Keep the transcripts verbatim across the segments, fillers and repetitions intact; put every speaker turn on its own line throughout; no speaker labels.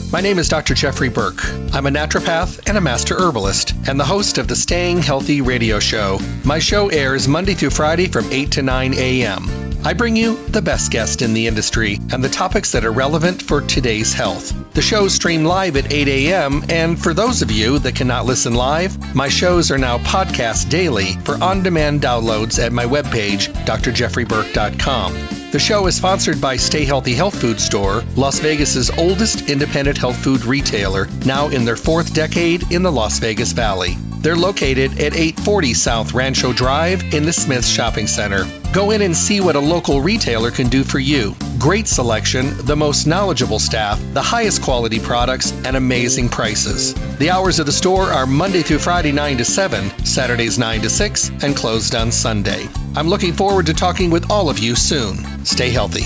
My name is Doctor Jeffrey Burke. I'm a naturopath and a master herbalist, and the host of the Staying Healthy radio show. My show airs Monday through Friday from eight to nine a.m. I bring you the best guest in the industry and the topics that are relevant for today's health. The shows stream live at eight a.m., and for those of you that cannot listen live, my shows are now podcast daily for on-demand downloads at my webpage, d r jeffrey burke dot com. The show is sponsored by Stay Healthy Health Food Store, Las Vegas's oldest independent health food retailer, now in their fourth decade in the Las Vegas Valley. They're located at eight forty South Rancho Drive in the Smith Shopping Center. Go in and see what a local retailer can do for you. Great selection, the most knowledgeable staff, the highest quality products, and amazing prices. The hours of the store are Monday through Friday nine to seven, Saturdays nine to six, and closed on Sunday. I'm looking forward to talking with all of you soon. Stay healthy.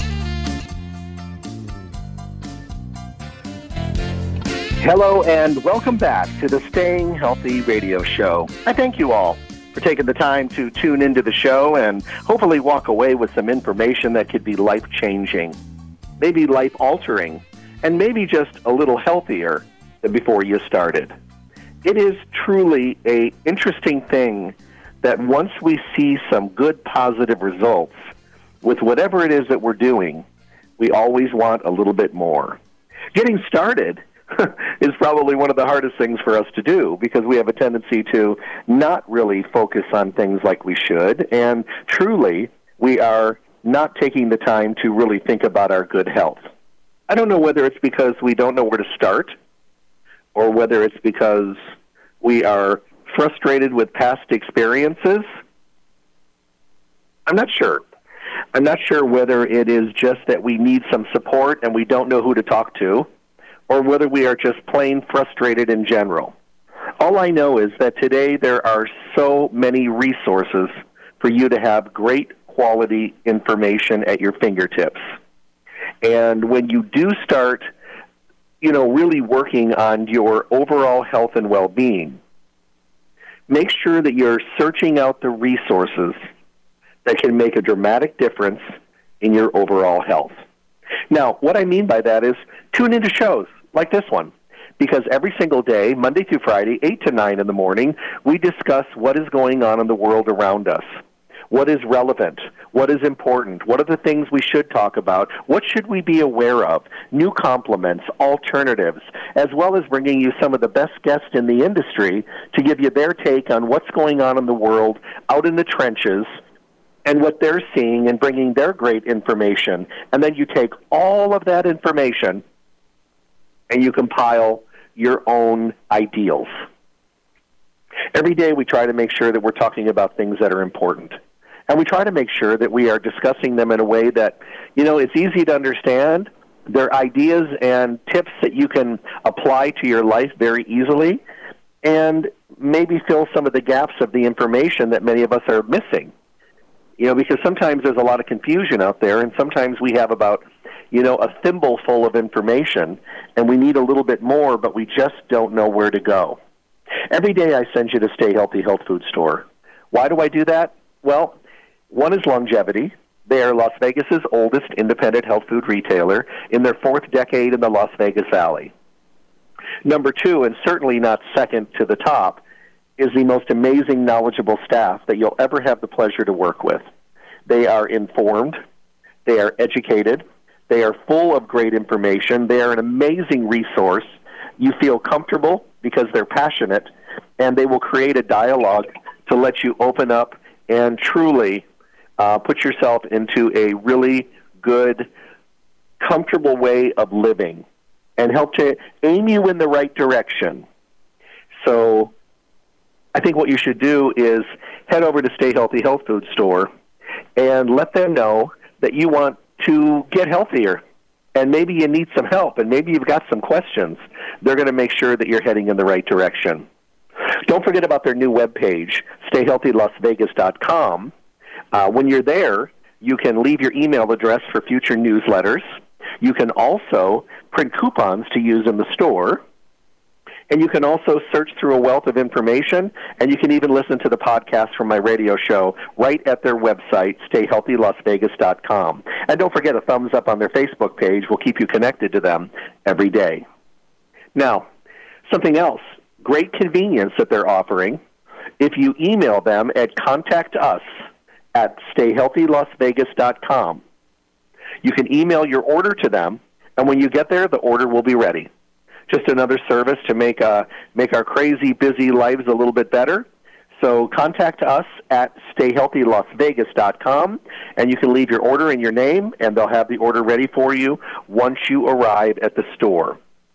Hello and welcome back to the Staying Healthy radio show. I thank you all for taking the time to tune into the show and hopefully walk away with some information that could be life-changing, maybe life-altering, and maybe just a little healthier than before you started. It is truly an interesting thing that once we see some good positive results with whatever it is that we're doing, we always want a little bit more. Getting started is probably one of the hardest things for us to do because we have a tendency to not really focus on things like we should, and truly, we are not taking the time to really think about our good health. I don't know whether it's because we don't know where to start or whether it's because we are frustrated with past experiences. I'm not sure. I'm not sure whether it is just that we need some support and we don't know who to talk to, or whether we are just plain frustrated in general. All I know is that today there are so many resources for you to have great quality information at your fingertips. And when you do start, you know, really working on your overall health and well-being, make sure that you're searching out the resources that can make a dramatic difference in your overall health. Now, what I mean by that is tune into shows like this one, because every single day, Monday through Friday, eight to nine in the morning, we discuss what is going on in the world around us. What is relevant? What is important? What are the things we should talk about? What should we be aware of? New complements, alternatives, as well as bringing you some of the best guests in the industry to give you their take on what's going on in the world, out in the trenches, and what they're seeing and bringing their great information. And then you take all of that information and you compile your own ideals. Every day we try to make sure that we're talking about things that are important. And we try to make sure that we are discussing them in a way that, you know, it's easy to understand. They're ideas and tips that you can apply to your life very easily and maybe fill some of the gaps of the information that many of us are missing. You know, because sometimes there's a lot of confusion out there, and sometimes we have about, you know, a thimble full of information, and we need a little bit more, but we just don't know where to go. Every day I send you to Stay Healthy Health Food Store. Why do I do that? Well, one is longevity. They are Las Vegas's oldest independent health food retailer in their fourth decade in the Las Vegas Valley. Number two, and certainly not second to the top, is the most amazing, knowledgeable staff that you'll ever have the pleasure to work with. They are informed. They are educated. They are full of great information. They are an amazing resource. You feel comfortable because they're passionate, and they will create a dialogue to let you open up and truly uh, put yourself into a really good, comfortable way of living and help to aim you in the right direction. So I think what you should do is head over to Stay Healthy Health Food Store and let them know that you want to get healthier, and maybe you need some help, and maybe you've got some questions. They're going to make sure that you're heading in the right direction. Don't forget about their new webpage, stay healthy las vegas dot com. Uh, when you're there, you can leave your email address for future newsletters. You can also print coupons to use in the store. And you can also search through a wealth of information, and you can even listen to the podcast from my radio show right at their website, stay healthy las vegas dot com. And don't forget, a thumbs up on their Facebook page will keep you connected to them every day. Now, something else, great convenience that they're offering. If you email them at contact us at stay healthy las vegas dot com, you can email your order to them, and when you get there, the order will be ready. Just another service to make uh, make our crazy, busy lives a little bit better. So contact us at stay healthy las vegas dot com, and you can leave your order and your name, and they'll have the order ready for you once you arrive at the store.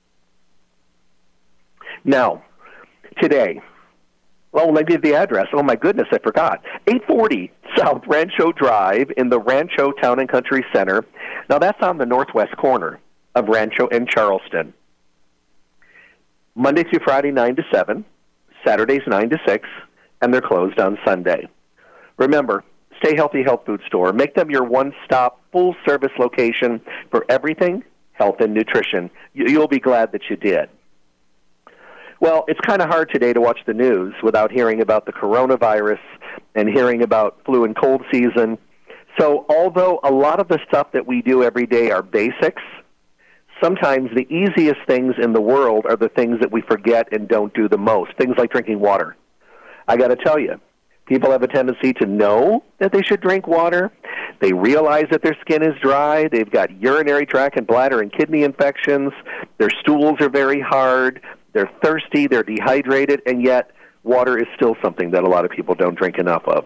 Now, today, well, let me give the address. Oh, my goodness, I forgot. eight forty South Rancho Drive in the Rancho Town and Country Center. Now, that's on the northwest corner of Rancho and Charleston. Monday through Friday, nine to seven. Saturdays, nine to six. And they're closed on Sunday. Remember, Stay Healthy Health Food Store. Make them your one-stop, full-service location for everything health and nutrition. You'll be glad that you did. Well, it's kind of hard today to watch the news without hearing about the coronavirus and hearing about flu and cold season. So although a lot of the stuff that we do every day are basics, sometimes the easiest things in the world are the things that we forget and don't do the most, things like drinking water. I got to tell you, people have a tendency to know that they should drink water. They realize that their skin is dry. They've got urinary tract and bladder and kidney infections. Their stools are very hard. They're thirsty. They're dehydrated. And yet, water is still something that a lot of people don't drink enough of.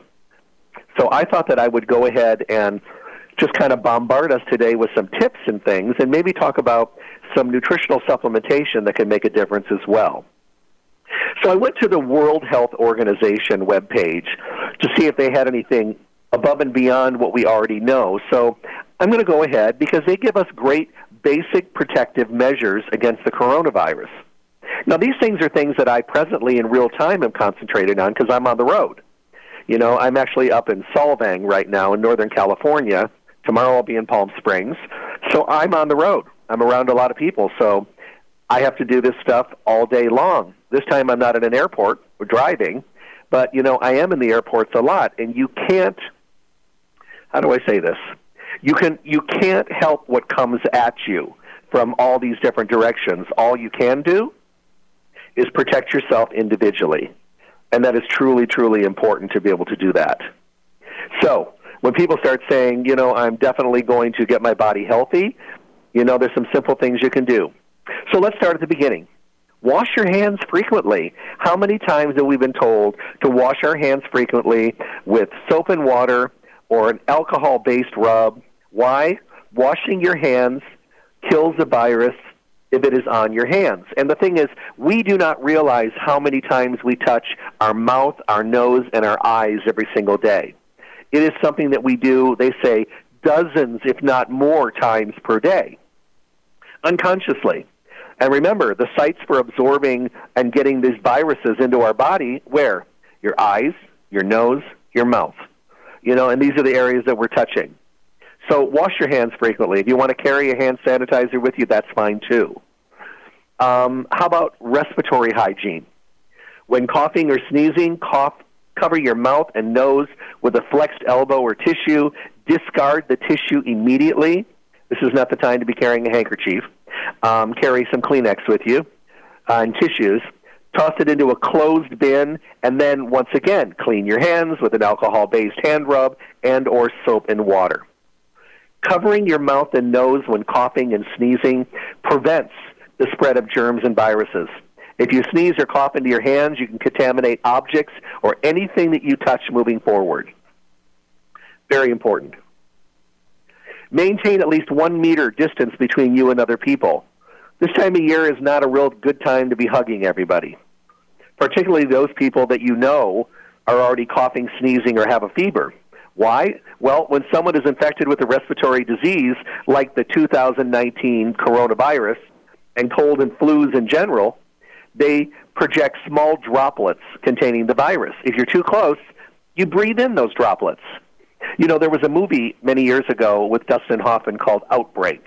So I thought that I would go ahead and just kind of bombard us today with some tips and things, and maybe talk about some nutritional supplementation that can make a difference as well. So I went to the World Health Organization webpage to see if they had anything above and beyond what we already know. So I'm going to go ahead because they give us great basic protective measures against the coronavirus. Now, these things are things that I presently in real time am concentrating on because I'm on the road. You know, I'm actually up in Solvang right now in Northern California. Tomorrow I'll be in Palm Springs. So I'm on the road. I'm around a lot of people. So I have to do this stuff all day long. This time I'm not at an airport or driving, but, you know, I am in the airports a lot, and you can't, how do I say this? You can you can't help what comes at you from all these different directions. All you can do is protect yourself individually, and that is truly, truly important to be able to do that. So when people start saying, you know, I'm definitely going to get my body healthy, you know, there's some simple things you can do. So let's start at the beginning. Wash your hands frequently. How many times have we been told to wash our hands frequently with soap and water or an alcohol-based rub? Why? Washing your hands kills the virus if it is on your hands. And the thing is, we do not realize how many times we touch our mouth, our nose, and our eyes every single day. It is something that we do, they say, dozens, if not more, times per day, unconsciously. And remember, the sites for absorbing and getting these viruses into our body, where? Your eyes, your nose, your mouth. You know, and these are the areas that we're touching. So wash your hands frequently. If you want to carry a hand sanitizer with you, that's fine too. Um, how about respiratory hygiene? When coughing or sneezing, cough, cover your mouth and nose with a flexed elbow or tissue. Discard the tissue immediately. This is not the time to be carrying a handkerchief. Um, carry some Kleenex with you uh, and tissues. Toss it into a closed bin, and then, once again, clean your hands with an alcohol-based hand rub and or soap and water. Covering your mouth and nose when coughing and sneezing prevents the spread of germs and viruses. If you sneeze or cough into your hands, you can contaminate objects or anything that you touch moving forward. Very important. Maintain at least one meter distance between you and other people. This time of year is not a real good time to be hugging everybody, particularly those people that you know are already coughing, sneezing, or have a fever. Why? Well, when someone is infected with a respiratory disease like the two thousand nineteen coronavirus and cold and flus in general, they project small droplets containing the virus. If you're too close, you breathe in those droplets. You know, there was a movie many years ago with Dustin Hoffman called Outbreak.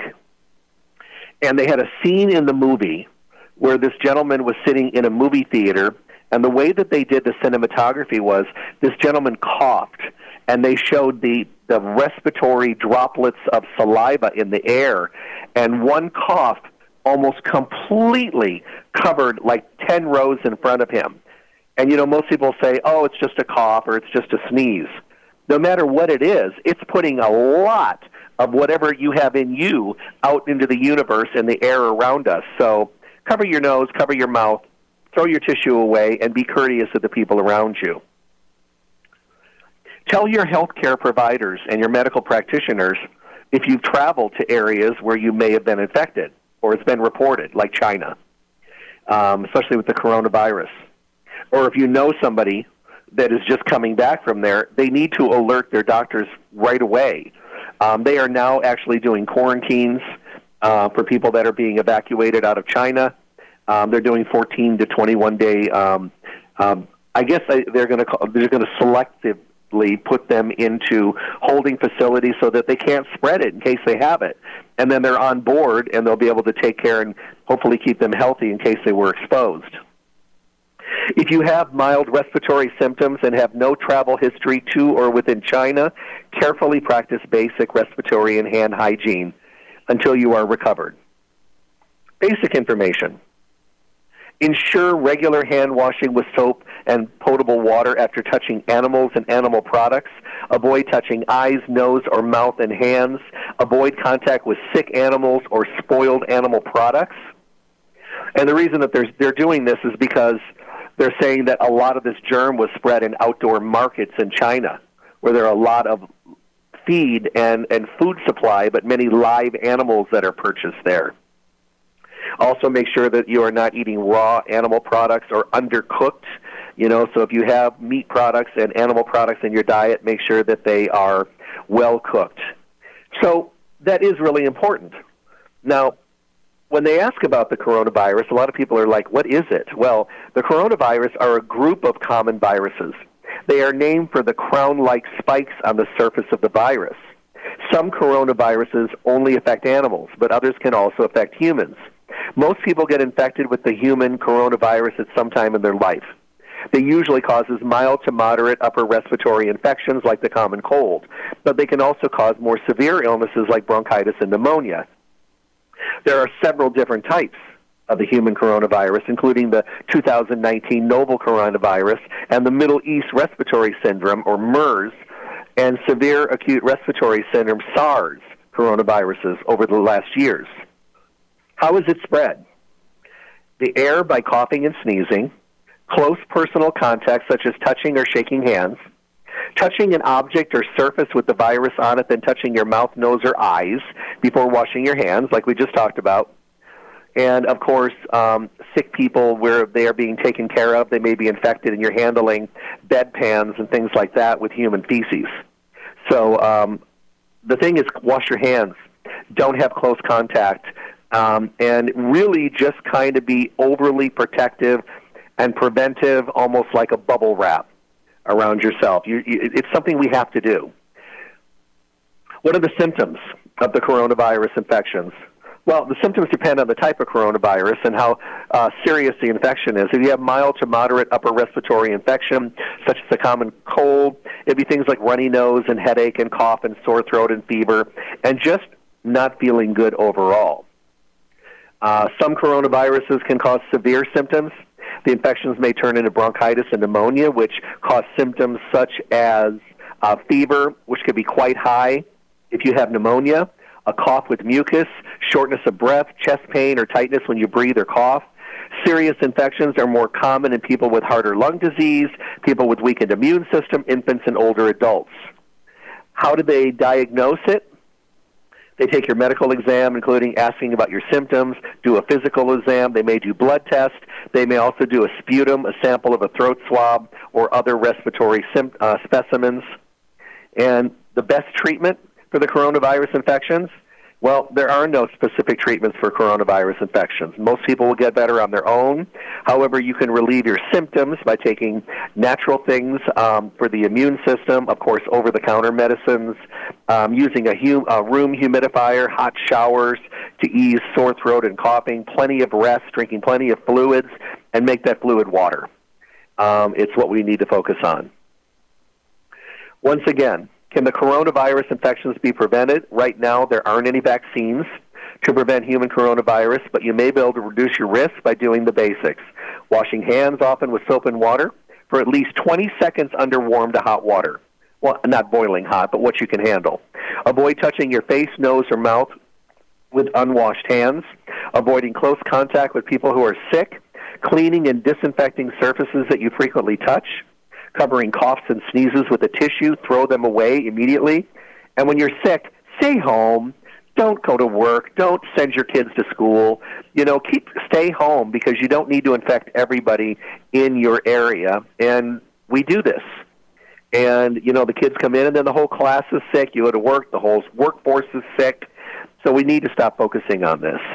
And they had a scene in the movie where this gentleman was sitting in a movie theater, and the way that they did the cinematography was this gentleman coughed, and they showed the, the respiratory droplets of saliva in the air, and one cough almost completely covered like ten rows in front of him. And, you know, most people say, oh, it's just a cough or it's just a sneeze. No matter what it is, it's putting a lot of whatever you have in you out into the universe and the air around us. So cover your nose, cover your mouth, throw your tissue away, and be courteous to the people around you. Tell your healthcare providers and your medical practitioners if you've traveled to areas where you may have been infected or it's been reported, like China, um, especially with the coronavirus. Or if you know somebody that is just coming back from there, they need to alert their doctors right away. Um, they are now actually doing quarantines uh, for people that are being evacuated out of China. Um, they're doing fourteen to twenty-one day. Um, um, I guess they, they're going to they're going to selectively put them into holding facilities so that they can't spread it in case they have it, and then they're on board and they'll be able to take care and hopefully keep them healthy in case they were exposed. If you have mild respiratory symptoms and have no travel history to or within China, carefully practice basic respiratory and hand hygiene until you are recovered. Basic information. Ensure regular hand washing with soap and potable water after touching animals and animal products. Avoid touching eyes, nose, or mouth and hands. Avoid contact with sick animals or spoiled animal products. And the reason that they're, they're doing this is because they're saying that a lot of this germ was spread in outdoor markets in China, where there are a lot of feed and, and food supply, but many live animals that are purchased there. Also, make sure that you are not eating raw animal products or undercooked. You know, so if you have meat products and animal products in your diet, make sure that they are well cooked. So that is really important. Now, when they ask about the coronavirus, a lot of people are like, what is it? Well, the coronavirus are a group of common viruses. They are named for the crown-like spikes on the surface of the virus. Some coronaviruses only affect animals, but others can also affect humans. Most people get infected with the human coronavirus at some time in their life. They usually causes mild to moderate upper respiratory infections like the common cold, but they can also cause more severe illnesses like bronchitis and pneumonia. There are several different types of the human coronavirus, including the two thousand nineteen novel coronavirus and the Middle East Respiratory Syndrome, or MERS, and severe acute respiratory syndrome, SARS, coronaviruses over the last years. How is it spread? The air by coughing and sneezing, close personal contact such as touching or shaking hands, touching an object or surface with the virus on it, then touching your mouth, nose, or eyes before washing your hands, like we just talked about. And, of course, um, sick people where they are being taken care of, they may be infected, and you're handling bedpans and things like that with human feces. So um, the thing is, wash your hands. Don't have close contact. Um, and really just kind of be overly protective and preventive, almost like a bubble wrap around yourself. You, you, it's something we have to do. What are the symptoms of the coronavirus infections? Well, the symptoms depend on the type of coronavirus and how uh, serious the infection is. If you have mild to moderate upper respiratory infection, such as the common cold, it'd be things like runny nose and headache and cough and sore throat and fever, and just not feeling good overall. Uh, some coronaviruses can cause severe symptoms. The infections may turn into bronchitis and pneumonia, which cause symptoms such as uh, fever, which could be quite high if you have pneumonia, a cough with mucus, shortness of breath, chest pain or tightness when you breathe or cough. Serious infections are more common in people with heart or lung disease, people with weakened immune system, infants, and older adults. How do they diagnose it? They take your medical exam, including asking about your symptoms, do a physical exam. They may do blood tests. They may also do a sputum, a sample of a throat swab, or other respiratory sim- uh, specimens. And the best treatment for the coronavirus infections? Well, there are no specific treatments for coronavirus infections. Most people will get better on their own. However, you can relieve your symptoms by taking natural things um, for the immune system, of course, over-the-counter medicines, um, using a, hum- a room humidifier, hot showers to ease sore throat and coughing, plenty of rest, drinking plenty of fluids, and make that fluid water. Um, it's what we need to focus on. Once again, can the coronavirus infections be prevented? Right now, there aren't any vaccines to prevent human coronavirus, but you may be able to reduce your risk by doing the basics. Washing hands often with soap and water for at least twenty seconds under warm to hot water. Well, not boiling hot, but what you can handle. Avoid touching your face, nose, or mouth with unwashed hands. Avoiding close contact with people who are sick. Cleaning and disinfecting surfaces that you frequently touch. Covering coughs and sneezes with a tissue. Throw them away immediately. And when you're sick, stay home. Don't go to work. Don't send your kids to school. You know, keep stay home because you don't need to infect everybody in your area. And we do this. And, you know, the kids come in and then the whole class is sick. You go to work, the whole workforce is sick. So we need to stop focusing on this.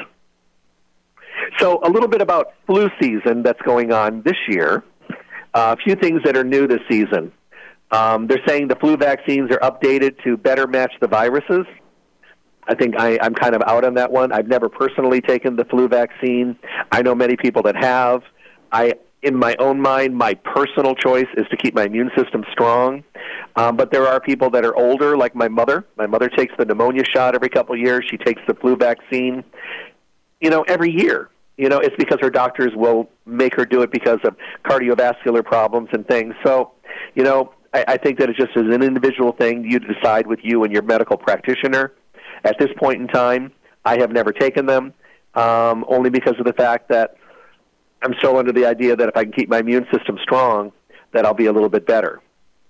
So a little bit about flu season that's going on this year. Uh, a few things that are new this season. Um, they're saying the flu vaccines are updated to better match the viruses. I think I, I'm kind of out on that one. I've never personally taken the flu vaccine. I know many people that have. I, in my own mind, my personal choice is to keep my immune system strong. Um, but there are people that are older, like my mother. My mother takes the pneumonia shot every couple of years. She takes the flu vaccine, you know, every year. You know, it's because her doctors will make her do it because of cardiovascular problems and things. So, you know, I, I think that it just is an individual thing. You decide with you and your medical practitioner. At this point in time, I have never taken them, um, only because of the fact that I'm still under the idea that if I can keep my immune system strong, that I'll be a little bit better.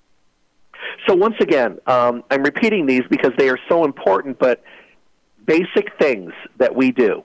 So once again, um, I'm repeating these because they are so important, but basic things that we do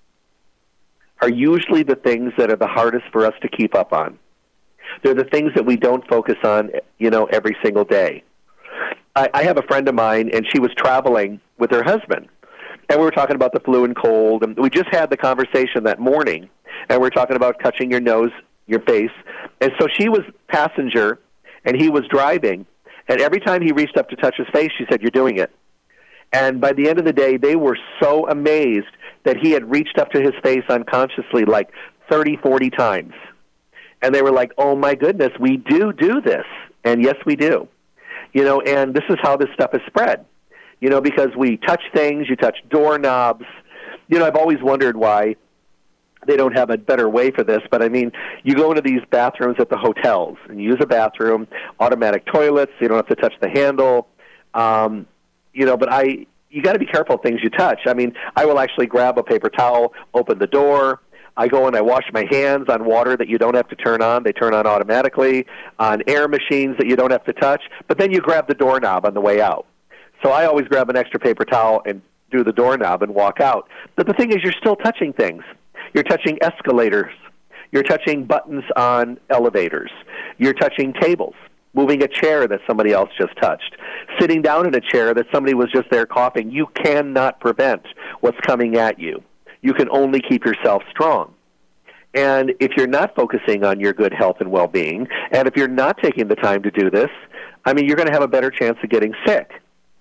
are usually the things that are the hardest for us to keep up on. They're the things that we don't focus on, you know, every single day. I, I have a friend of mine, and she was traveling with her husband, and we were talking about the flu and cold, and we just had the conversation that morning, and we were talking about touching your nose, your face, and so she was passenger, and he was driving, and every time he reached up to touch his face, she said, "You're doing it." And by the end of the day, they were so amazed that he had reached up to his face unconsciously like thirty, forty times. And they were like, oh, my goodness, we do do this. And yes, we do. You know, and this is how this stuff is spread. You know, because we touch things, you touch doorknobs. You know, I've always wondered why they don't have a better way for this. But, I mean, you go into these bathrooms at the hotels and you use a bathroom, automatic toilets, you don't have to touch the handle. Um, you know, but I, you got to be careful of things you touch. I mean, I will actually grab a paper towel, open the door. I go and I wash my hands on water that you don't have to turn on. They turn on automatically, on air machines that you don't have to touch. But then you grab the doorknob on the way out. So I always grab an extra paper towel and do the doorknob and walk out. But the thing is, you're still touching things. You're touching escalators. You're touching buttons on elevators. You're touching tables, moving a chair that somebody else just touched, sitting down in a chair that somebody was just there coughing. You cannot prevent what's coming at you. You can only keep yourself strong. And if you're not focusing on your good health and well-being, and if you're not taking the time to do this, I mean, you're going to have a better chance of getting sick.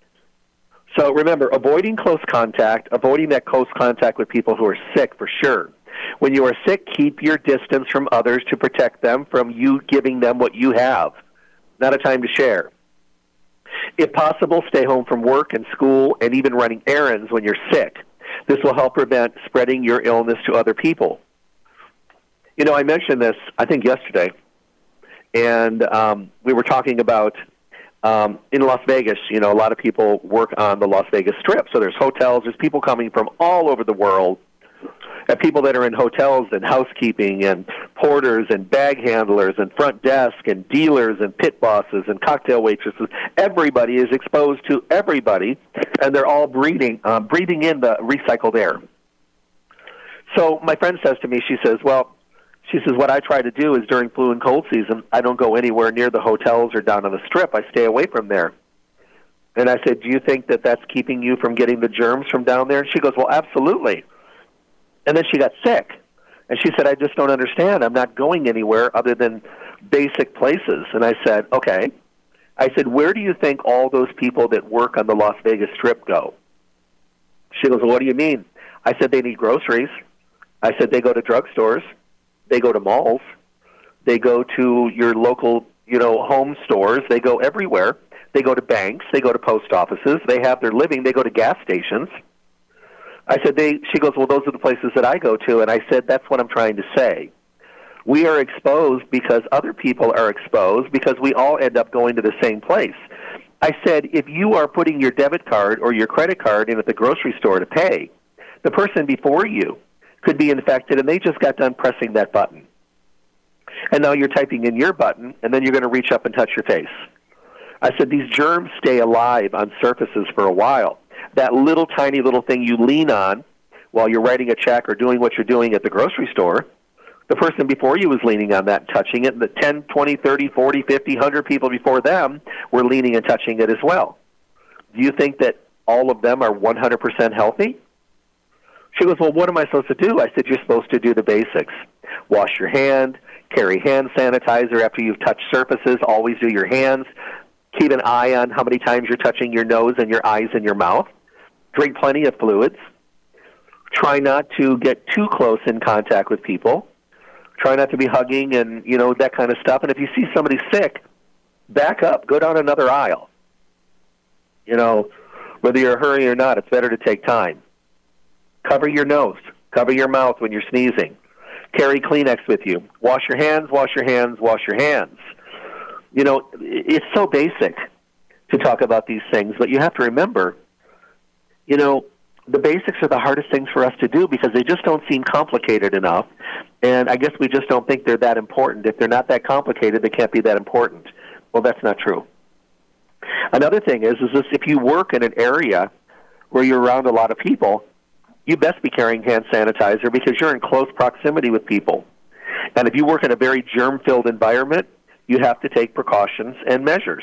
So remember, avoiding close contact, avoiding that close contact with people who are sick for sure. When you are sick, keep your distance from others to protect them from you giving them what you have. Not a time to share. If possible, stay home from work and school and even running errands when you're sick. This will help prevent spreading your illness to other people. You know, I mentioned this, I think, yesterday, and um, we were talking about um, in Las Vegas, you know, a lot of people work on the Las Vegas Strip, so there's hotels, there's people coming from all over the world, and people that are in hotels and housekeeping and porters and bag handlers and front desk and dealers and pit bosses and cocktail waitresses. Everybody is exposed to everybody, and they're all breathing, uh, breathing in the recycled air. So my friend says to me, she says, well, she says, what I try to do is during flu and cold season, I don't go anywhere near the hotels or down on the Strip. I stay away from there. And I said, do you think that that's keeping you from getting the germs from down there? And she goes, well, absolutely. And then she got sick. And she said, I just don't understand. I'm not going anywhere other than basic places. And I said, okay. I said, where do you think all those people that work on the Las Vegas Strip go? She goes, well, what do you mean? I said, they need groceries. I said, they go to drugstores. They go to malls. They go to your local, you know, home stores. They go everywhere. They go to banks. They go to post offices. They have their living. They go to gas stations. I said, they, she goes, well, those are the places that I go to. And I said, that's what I'm trying to say. We are exposed because other people are exposed because we all end up going to the same place. I said, if you are putting your debit card or your credit card in at the grocery store to pay, the person before you could be infected, and they just got done pressing that button. And now you're typing in your button, and then you're going to reach up and touch your face. I said, these germs stay alive on surfaces for a while. That little tiny little thing you lean on while you're writing a check or doing what you're doing at the grocery store, the person before you was leaning on that and touching it, and the ten, twenty, thirty, forty, fifty, one hundred people before them were leaning and touching it as well. Do you think that all of them are one hundred percent healthy? She goes, well, what am I supposed to do? I said, you're supposed to do the basics. Wash your hand, carry hand sanitizer after you've touched surfaces, always do your hands. Keep an eye on how many times you're touching your nose and your eyes and your mouth. Drink plenty of fluids. Try not to get too close in contact with people. Try not to be hugging and, you know, that kind of stuff. And if you see somebody sick, back up. Go down another aisle. You know, whether you're hurrying or not, it's better to take time. Cover your nose. Cover your mouth when you're sneezing. Carry Kleenex with you. Wash your hands, wash your hands, wash your hands. You know, it's so basic to talk about these things, but you have to remember, you know, the basics are the hardest things for us to do because they just don't seem complicated enough. And I guess we just don't think they're that important. If they're not that complicated, they can't be that important. Well, that's not true. Another thing is, is this, if you work in an area where you're around a lot of people, you best be carrying hand sanitizer because you're in close proximity with people. And if you work in a very germ-filled environment, you have to take precautions and measures.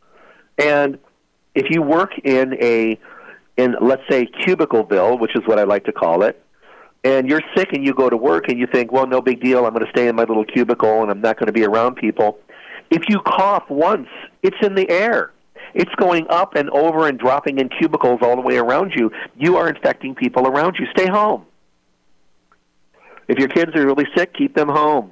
And if you work in a, in let's say, Cubicleville, which is what I like to call it, and you're sick and you go to work and you think, well, no big deal, I'm going to stay in my little cubicle and I'm not going to be around people. If you cough once, it's in the air. It's going up and over and dropping in cubicles all the way around you. You are infecting people around you. Stay home. If your kids are really sick, keep them home.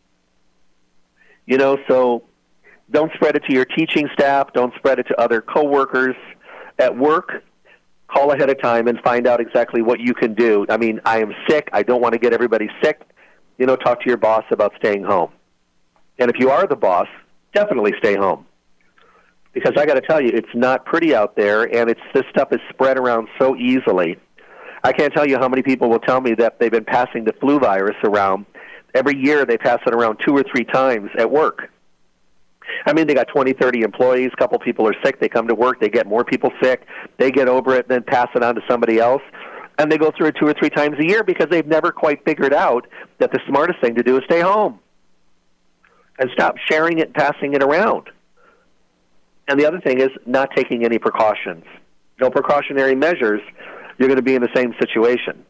You know, so don't spread it to your teaching staff. Don't spread it to other coworkers. At work, call ahead of time and find out exactly what you can do. I mean, I am sick. I don't want to get everybody sick. You know, talk to your boss about staying home. And if you are the boss, definitely stay home. Because I got to tell you, it's not pretty out there, and it's this stuff is spread around so easily. I can't tell you how many people will tell me that they've been passing the flu virus around. Every year they pass it around two or three times at work. I mean, they got twenty, thirty employees, a couple people are sick, they come to work, they get more people sick, they get over it, then pass it on to somebody else, and they go through it two or three times a year because they've never quite figured out that the smartest thing to do is stay home and stop sharing it and passing it around. And the other thing is not taking any precautions. No precautionary measures, you're going to be in the same situation.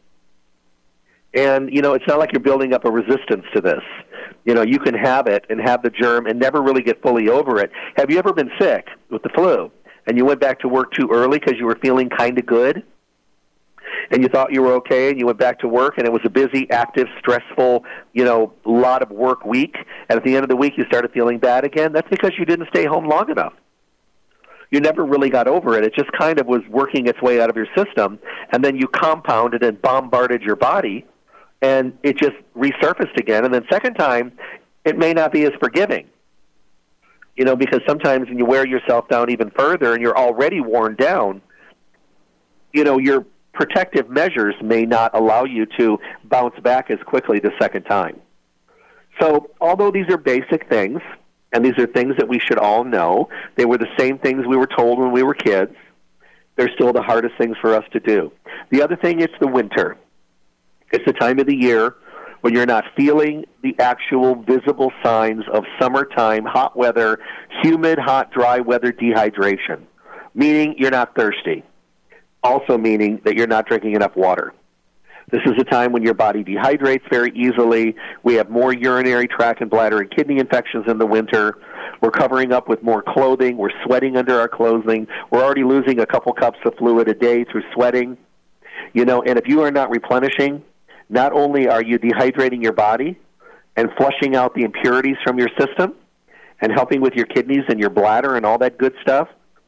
And, you know, it's not like you're building up a resistance to this. You know, you can have it and have the germ and never really get fully over it. Have you ever been sick with the flu and you went back to work too early because you were feeling kind of good and you thought you were okay and you went back to work and it was a busy, active, stressful, you know, lot of work week, and at the end of the week you started feeling bad again? That's because you didn't stay home long enough. You never really got over it. It just kind of was working its way out of your system, and then you compounded and bombarded your body, and it just resurfaced again. And then second time, it may not be as forgiving, you know, because sometimes when you wear yourself down even further and you're already worn down, you know, your protective measures may not allow you to bounce back as quickly the second time. So although these are basic things, and these are things that we should all know, they were the same things we were told when we were kids, they're still the hardest things for us to do. The other thing is the winter. It's the time of the year when you're not feeling the actual visible signs of summertime, hot weather, humid, hot, dry weather dehydration, meaning you're not thirsty, also meaning that you're not drinking enough water. This is a time when your body dehydrates very easily. We have more urinary tract and bladder and kidney infections in the winter. We're covering up with more clothing. We're sweating under our clothing. We're already losing a couple cups of fluid a day through sweating. You know, and if you are not replenishing, not only are you dehydrating your body and flushing out the impurities from your system and helping with your kidneys and your bladder and all that good stuff,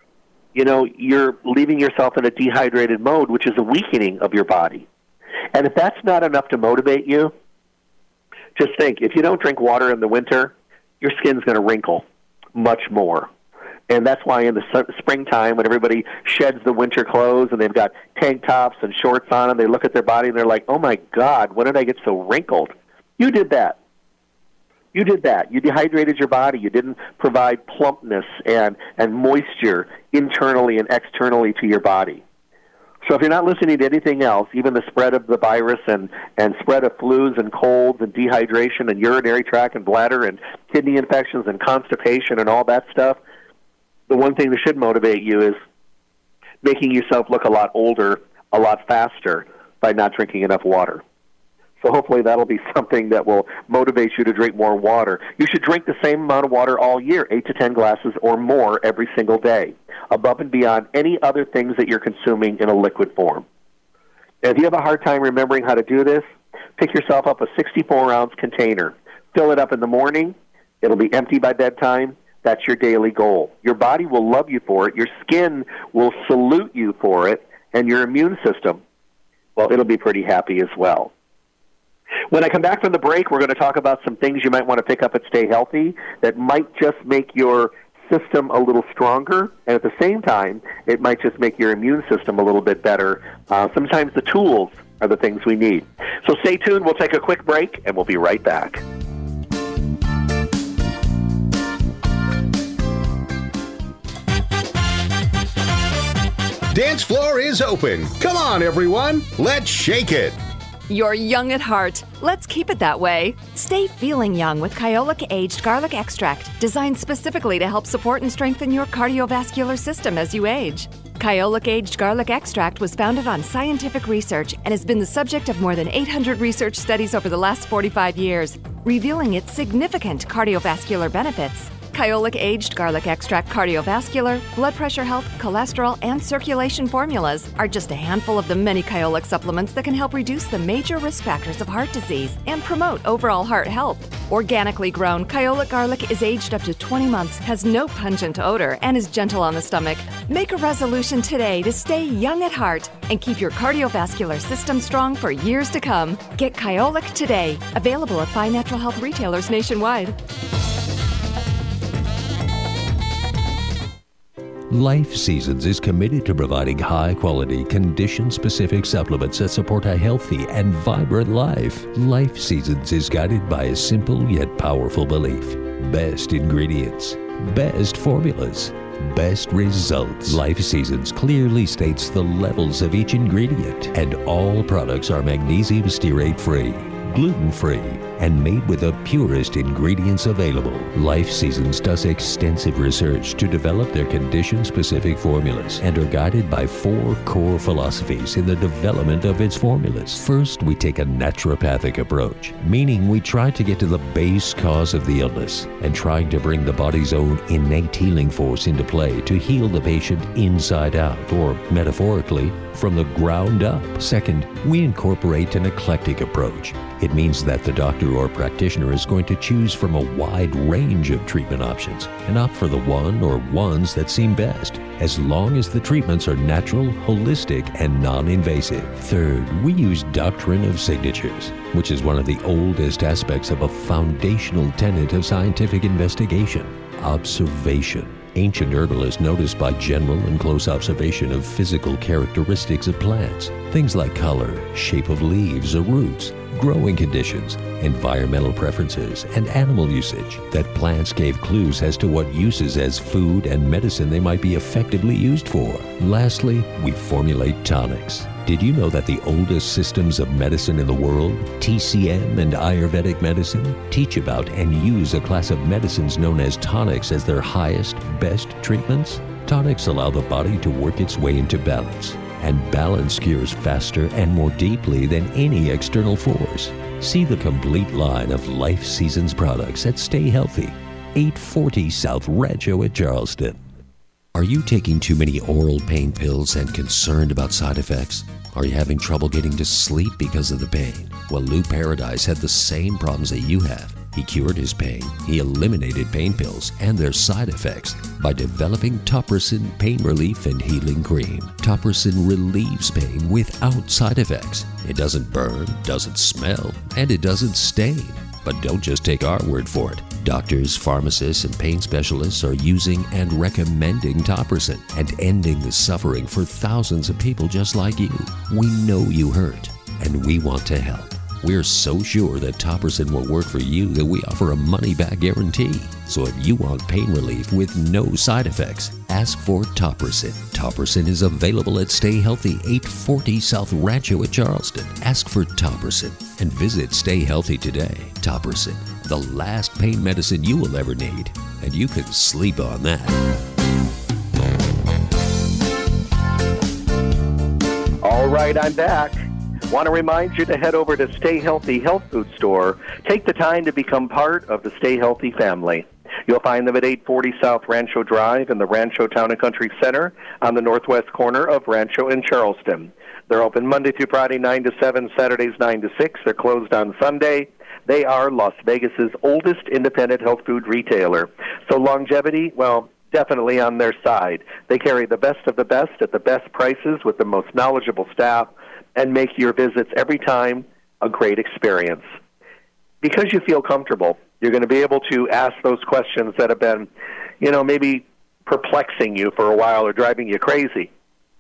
you know, you're leaving yourself in a dehydrated mode, which is a weakening of your body. And if that's not enough to motivate you, just think, if you don't drink water in the winter, your skin's going to wrinkle much more. And that's why in the su- springtime, when everybody sheds the winter clothes and they've got tank tops and shorts on, and they look at their body and they're like, oh my God, when did I get so wrinkled? You did that. You did that. You dehydrated your body. You didn't provide plumpness and, and moisture internally and externally to your body. So if you're not listening to anything else, even the spread of the virus and, and spread of flus and colds and dehydration and urinary tract and bladder and kidney infections and constipation and all that stuff, the one thing that should motivate you is making yourself look a lot older, a lot faster by not drinking enough water. So hopefully that'll be something that will motivate you to drink more water. You should drink the same amount of water all year, eight to ten glasses or more every single day, above and beyond any other things that you're consuming in a liquid form. And if you have a hard time remembering how to do this, pick yourself up a sixty-four ounce container. Fill it up in the morning. It'll be empty by bedtime. That's your daily goal. Your body will love you for it. Your skin will salute you for it. And your immune system, well, it'll be pretty happy as well. When I come back from the break, we're going to talk about some things you might want to pick up at Stay Healthy that might just make your system a little stronger, and at the same time, it might just make your immune system a little bit better. Uh, sometimes the tools are the things we need. So stay tuned. We'll take a quick break, and we'll be right back.
Dance floor is open. Come on, everyone. Let's shake it.
You're young at heart. Let's keep it that way. Stay feeling young with Kyolic Aged Garlic Extract, designed specifically to help support and strengthen your cardiovascular system as you age. Kyolic Aged Garlic Extract was founded on scientific research and has been the subject of more than eight hundred research studies over the last forty-five years, revealing its significant cardiovascular benefits. Kyolic Aged Garlic Extract cardiovascular, blood pressure health, cholesterol, and circulation formulas are just a handful of the many Kyolic supplements that can help reduce the major risk factors of heart disease and promote overall heart health. Organically grown, Kyolic garlic is aged up to twenty months, has no pungent odor, and is gentle on the stomach. Make a resolution today to stay young at heart and keep your cardiovascular system strong for years to come. Get Kyolic today. Available at fine natural health retailers nationwide.
Life Seasons is committed to providing high-quality, condition-specific supplements that support a healthy and vibrant life. Life Seasons is guided by a simple yet powerful belief. Best ingredients, best formulas, best results. Life Seasons clearly states the levels of each ingredient, and all products are magnesium stearate-free, gluten-free, and made with the purest ingredients available. Life Seasons does extensive research to develop their condition-specific formulas and are guided by four core philosophies in the development of its formulas. First, we take a naturopathic approach, meaning we try to get to the base cause of the illness and trying to bring the body's own innate healing force into play to heal the patient inside out, or metaphorically, from the ground up. Second, we incorporate an eclectic approach. It means that the doctor or practitioner is going to choose from a wide range of treatment options and opt for the one or ones that seem best, as long as the treatments are natural, holistic, and non-invasive. Third, we use doctrine of signatures, which is one of the oldest aspects of a foundational tenet of scientific investigation: observation. Ancient herbalists noticed by general and close observation of physical characteristics of plants, things like color, shape of leaves or roots, growing conditions, environmental preferences, and animal usage, that plants gave clues as to what uses as food and medicine they might be effectively used for. Lastly, we formulate tonics. Did you know that the oldest systems of medicine in the world, T C M and Ayurvedic medicine, teach about and use a class of medicines known as tonics as their highest, best treatments? Tonics allow the body to work its way into balance, and balance cures faster and more deeply than any external force. See the complete line of Life Seasons products at Stay Healthy, eight forty South Rancho at Charleston. Are you taking too many oral pain pills and concerned about side effects? Are you having trouble getting to sleep because of the pain? Well, Lou Paradise had the same problems that you have. He cured his pain. He eliminated pain pills and their side effects by developing Topricin Pain Relief and Healing Cream. Topricin relieves pain without side effects. It doesn't burn, doesn't smell, and it doesn't stain. But don't just take our word for it. Doctors, pharmacists, and pain specialists are using and recommending Topricin and ending the suffering for thousands of people just like you. We know you hurt, and we want to help. We're so sure that Topricin will work for you that we offer a money-back guarantee. So if you want pain relief with no side effects, ask for Topricin. Topricin is available at Stay Healthy, eight forty South Rancho at Charleston. Ask for Topricin and visit Stay Healthy today. Topricin, the last pain medicine you will ever need. And you can sleep on that.
All right, I'm back. Want to remind you to head over to Stay Healthy Health Food Store. Take the time to become part of the Stay Healthy family. You'll find them at eight forty South Rancho Drive in the Rancho Town and Country Center on the northwest corner of Rancho and Charleston. They're open Monday through Friday, nine to seven, Saturdays, nine to six. They're closed on Sunday. They are Las Vegas's oldest independent health food retailer. So longevity, well, definitely on their side. They carry the best of the best at the best prices with the most knowledgeable staff, and make your visits every time a great experience. Because you feel comfortable, you're going to be able to ask those questions that have been, you know, maybe perplexing you for a while or driving you crazy.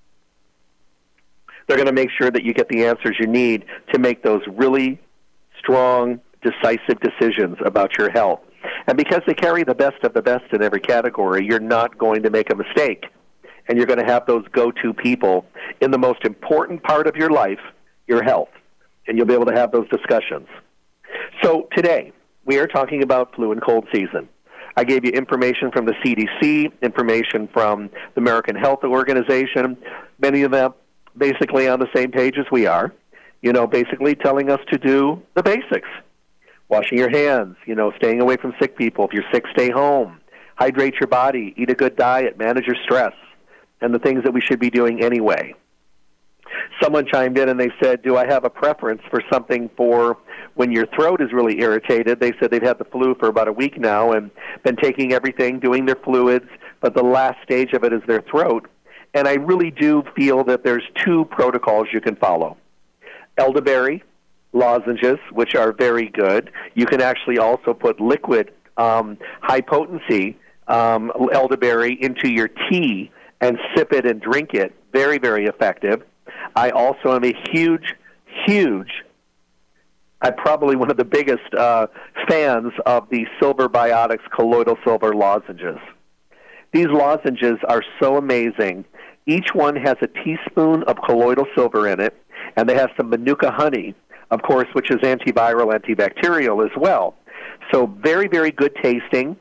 They're going to make sure that you get the answers you need to make those really strong, decisive decisions about your health. And because they carry the best of the best in every category, you're not going to make a mistake. And you're going to have those go-to people in the most important part of your life, your health, and you'll be able to have those discussions. So today, we are talking about flu and cold season. I gave you information from the C D C, information from the American Health Organization, many of them basically on the same page as we are, you know, basically telling us to do the basics. Washing your hands, you know, staying away from sick people. If you're sick, stay home. Hydrate your body, eat a good diet, manage your stress, and the things that we should be doing anyway. Someone chimed in and they said, do I have a preference for something for when your throat is really irritated? They said they've had the flu for about a week now and been taking everything, doing their fluids, but the last stage of it is their throat. And I really do feel that there's two protocols you can follow. Elderberry lozenges, which are very good. You can actually also put liquid um, high-potency um, elderberry into your tea and sip it and drink it. Very, very effective. I also am a huge, huge, I'm probably one of the biggest uh, fans of the Silver Biotics Colloidal Silver lozenges. These lozenges are so amazing. Each one has a teaspoon of colloidal silver in it, and they have some Manuka honey, of course, which is antiviral, antibacterial as well. So very, very good tasting.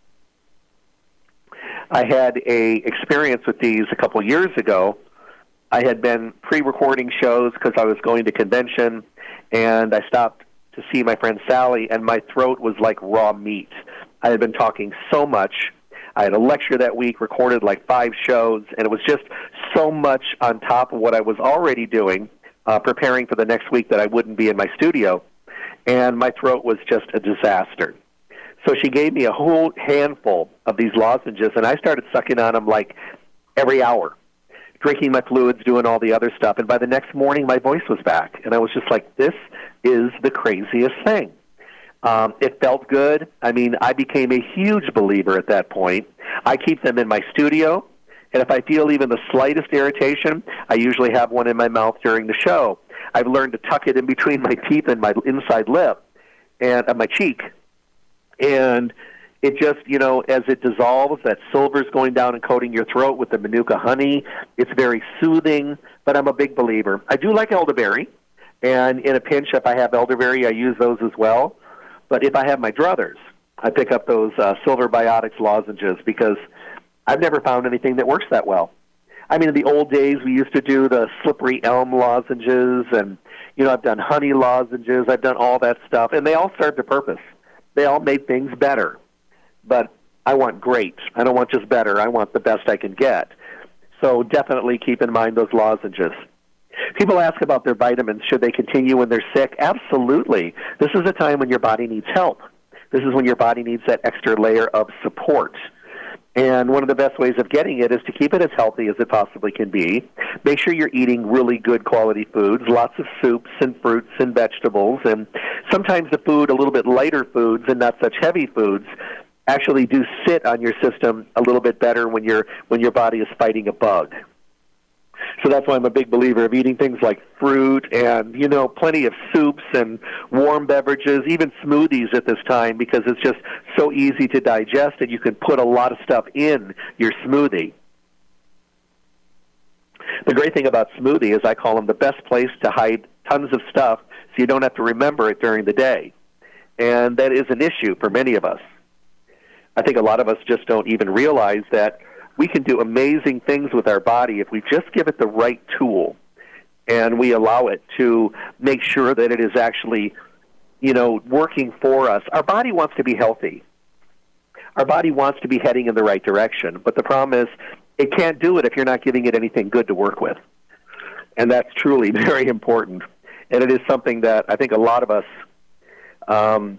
I had a experience with these a couple years ago. I had been pre-recording shows because I was going to convention, and I stopped to see my friend Sally, and my throat was like raw meat. I had been talking so much. I had a lecture that week, recorded like five shows, and it was just so much on top of what I was already doing, uh, preparing for the next week that I wouldn't be in my studio, and my throat was just a disaster. So she gave me a whole handful of these lozenges, and I started sucking on them like every hour, drinking my fluids, doing all the other stuff. And by the next morning, my voice was back. And I was just like, this is the craziest thing. Um, it felt good. I mean, I became a huge believer at that point. I keep them in my studio, and if I feel even the slightest irritation, I usually have one in my mouth during the show. I've learned to tuck it in between my teeth and my inside lip and uh, my cheek. And it just, you know, as it dissolves, that silver's going down and coating your throat with the Manuka honey. It's very soothing, but I'm a big believer. I do like elderberry, and in a pinch, if I have elderberry, I use those as well. But if I have my druthers, I pick up those uh, Silver Biotics lozenges because I've never found anything that works that well. I mean, in the old days, we used to do the slippery elm lozenges, and, you know, I've done honey lozenges. I've done all that stuff, and they all served a purpose. They all made things better. But I want great. I don't want just better. I want the best I can get. So definitely keep in mind those lozenges. People ask about their vitamins. Should they continue when they're sick? Absolutely. This is a time when your body needs help. This is when your body needs that extra layer of support. And one of the best ways of getting it is to keep it as healthy as it possibly can be. Make sure you're eating really good quality foods, lots of soups and fruits and vegetables, and sometimes the food, a little bit lighter foods and not such heavy foods, actually do sit on your system a little bit better when you're when your body is fighting a bug. So that's why I'm a big believer of eating things like fruit and, you know, plenty of soups and warm beverages, even smoothies at this time, because it's just so easy to digest and you can put a lot of stuff in your smoothie. The great thing about smoothie is I call them the best place to hide tons of stuff so you don't have to remember it during the day. And that is an issue for many of us. I think a lot of us just don't even realize that we can do amazing things with our body if we just give it the right tool and we allow it to make sure that it is actually, you know, working for us. Our body wants to be healthy. Our body wants to be heading in the right direction, but the problem is it can't do it if you're not giving it anything good to work with. And that's truly very important. And it is something that I think a lot of us, um,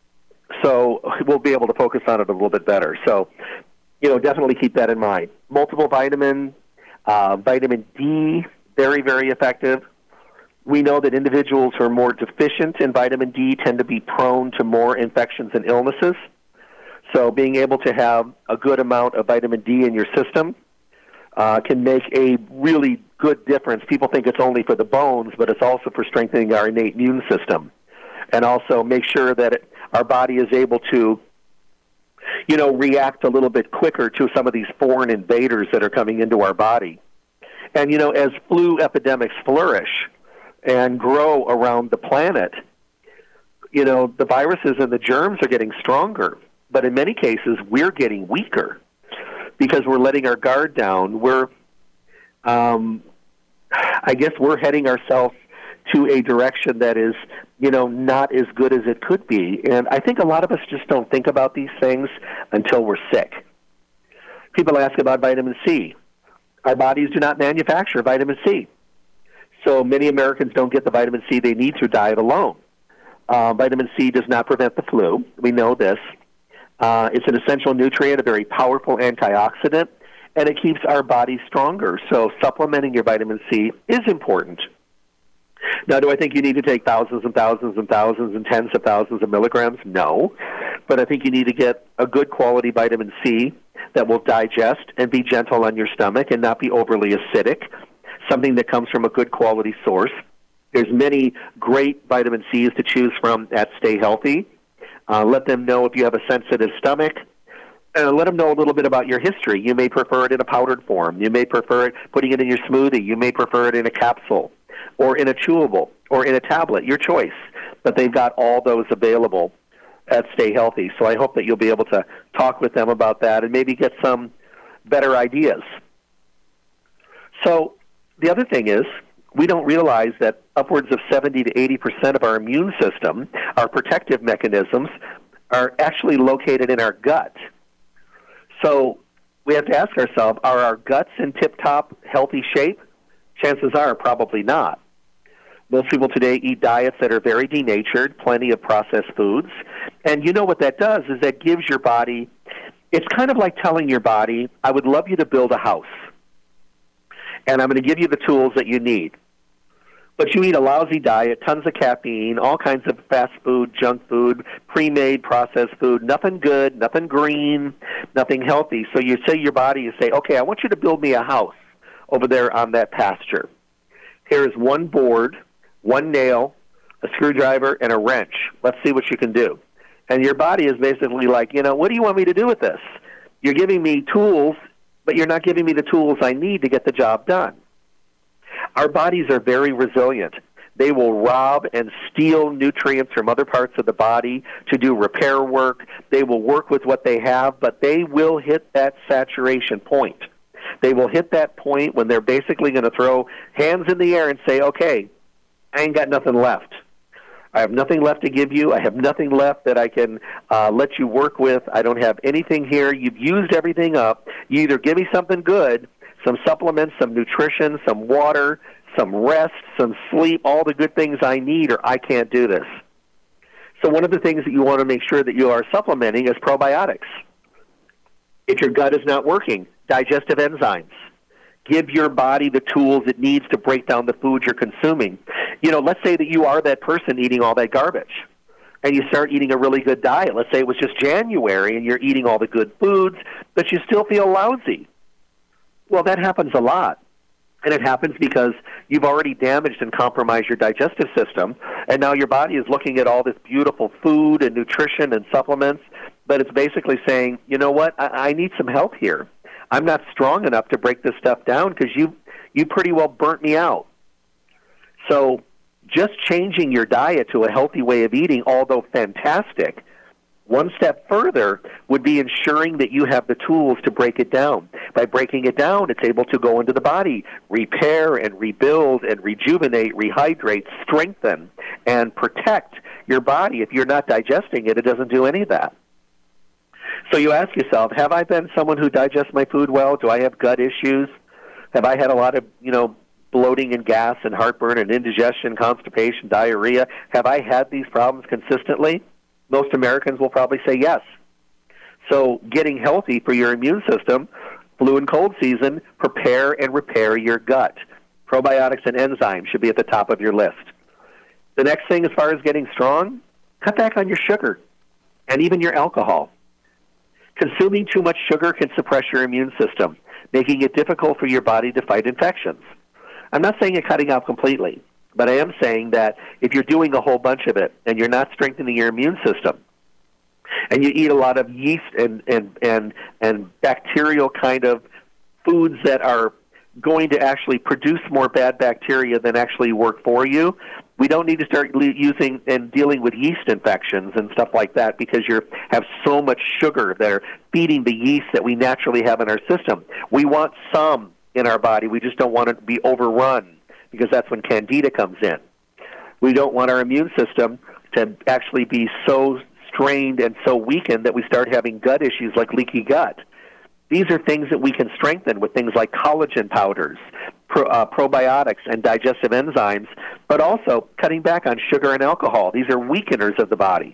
so we'll be able to focus on it a little bit better. So, you know, definitely keep that in mind. Multiple vitamin, uh, vitamin D, very, very effective. We know that individuals who are more deficient in vitamin D tend to be prone to more infections and illnesses. So being able to have a good amount of vitamin D in your system uh, can make a really good difference. People think it's only for the bones, but it's also for strengthening our innate immune system. And also make sure that it, our body is able to, you know, react a little bit quicker to some of these foreign invaders that are coming into our body. And, you know, as flu epidemics flourish and grow around the planet, you know, the viruses and the germs are getting stronger. But in many cases, we're getting weaker because we're letting our guard down. We're, um, I guess we're heading ourselves to a direction that is, you know, not as good as it could be. And I think a lot of us just don't think about these things until we're sick. People ask about vitamin C. Our bodies do not manufacture vitamin C. So many Americans don't get the vitamin C they need through diet alone. Uh, vitamin C does not prevent the flu. We know this. Uh, it's an essential nutrient, a very powerful antioxidant, and it keeps our body stronger. So supplementing your vitamin C is important. Now, do I think you need to take thousands and thousands and thousands and tens of thousands of milligrams? No. But I think you need to get a good quality vitamin C that will digest and be gentle on your stomach and not be overly acidic, something that comes from a good quality source. There's many great vitamin C's to choose from at Stay Healthy. Uh, let them know if you have a sensitive stomach. Uh, let them know a little bit about your history. You may prefer it in a powdered form. You may prefer it putting it in your smoothie. You may prefer it in a capsule or in a chewable or in a tablet, your choice. But they've got all those available at Stay Healthy. So I hope that you'll be able to talk with them about that and maybe get some better ideas. So the other thing is, we don't realize that upwards of seventy to eighty percent of our immune system, our protective mechanisms, are actually located in our gut. So we have to ask ourselves, are our guts in tip-top healthy shape? Chances are probably not. Most people today eat diets that are very denatured, plenty of processed foods. And you know what that does is that gives your body, it's kind of like telling your body, I would love you to build a house, and I'm going to give you the tools that you need. But you eat a lousy diet, tons of caffeine, all kinds of fast food, junk food, pre-made processed food, nothing good, nothing green, nothing healthy. So you say to your body, you say, okay, I want you to build me a house over there on that pasture. Here's one board, one nail, a screwdriver, and a wrench. Let's see what you can do. And your body is basically like, you know, what do you want me to do with this? You're giving me tools, but you're not giving me the tools I need to get the job done. Our bodies are very resilient. They will rob and steal nutrients from other parts of the body to do repair work. They will work with what they have, but they will hit that saturation point. They will hit that point when they're basically going to throw hands in the air and say, okay, I ain't got nothing left. I have nothing left to give you. I have nothing left that I can uh, let you work with. I don't have anything here. You've used everything up. You either give me something good, some supplements, some nutrition, some water, some rest, some sleep, all the good things I need, or I can't do this. So one of the things that you want to make sure that you are supplementing is probiotics. If your gut is not working, digestive enzymes. Give your body the tools it needs to break down the food you're consuming. You know, let's say that you are that person eating all that garbage, and you start eating a really good diet. Let's say it was just January, and you're eating all the good foods, but you still feel lousy. Well, that happens a lot. And it happens because you've already damaged and compromised your digestive system, and now your body is looking at all this beautiful food and nutrition and supplements, but it's basically saying, you know what, I, I need some help here. I'm not strong enough to break this stuff down because you, you pretty well burnt me out. So just changing your diet to a healthy way of eating, although fantastic, one step further would be ensuring that you have the tools to break it down. By breaking it down, it's able to go into the body, repair and rebuild and rejuvenate, rehydrate, strengthen, and protect your body. If you're not digesting it, it doesn't do any of that. So you ask yourself, have I been someone who digests my food well? Do I have gut issues? Have I had a lot of, you know, bloating and gas and heartburn and indigestion, constipation, diarrhea? Have I had these problems consistently? Most Americans will probably say yes. So getting healthy for your immune system, flu and cold season, prepare and repair your gut. Probiotics and enzymes should be at the top of your list. The next thing as far as getting strong, cut back on your sugar and even your alcohol. Consuming too much sugar can suppress your immune system, making it difficult for your body to fight infections. I'm not saying you're cutting out completely, but I am saying that if you're doing a whole bunch of it and you're not strengthening your immune system, and you eat a lot of yeast and, and, and, and bacterial kind of foods that are going to actually produce more bad bacteria than actually work for you, we don't need to start using and dealing with yeast infections and stuff like that because you have so much sugar that are feeding the yeast that we naturally have in our system. We want some in our body. We just don't want it to be overrun because that's when Candida comes in. We don't want our immune system to actually be so strained and so weakened that we start having gut issues like leaky gut. These are things that we can strengthen with things like collagen powders, pro, uh, probiotics, and digestive enzymes, but also cutting back on sugar and alcohol. These are weakeners of the body.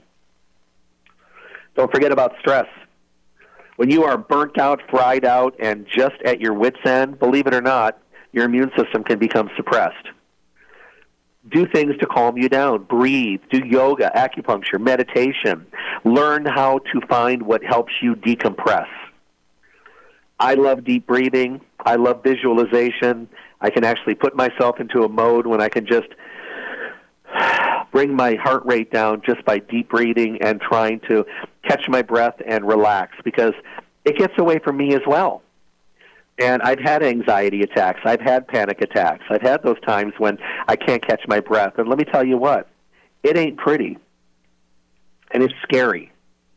Don't forget about stress. When you are burnt out, fried out, and just at your wit's end, believe it or not, your immune system can become suppressed. Do things to calm you down. Breathe. Do yoga, acupuncture, meditation. Learn how to find what helps you decompress. I love deep breathing. I love visualization. I can actually put myself into a mode when I can just bring my heart rate down just by deep breathing and trying to catch my breath and relax because it gets away from me as well. And I've had anxiety attacks. I've had panic attacks. I've had those times when I can't catch my breath. And let me tell you what, it ain't pretty. And it's scary.